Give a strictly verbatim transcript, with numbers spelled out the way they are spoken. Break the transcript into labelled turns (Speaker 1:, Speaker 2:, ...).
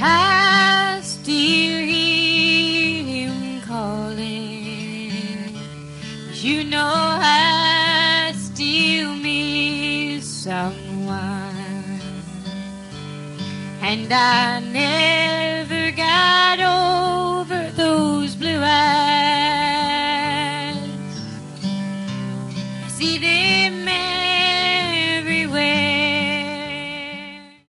Speaker 1: I still hear him calling. You know I still miss someone, and I never got over those blue eyes